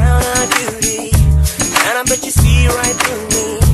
on our duty, and I bet you see right through me.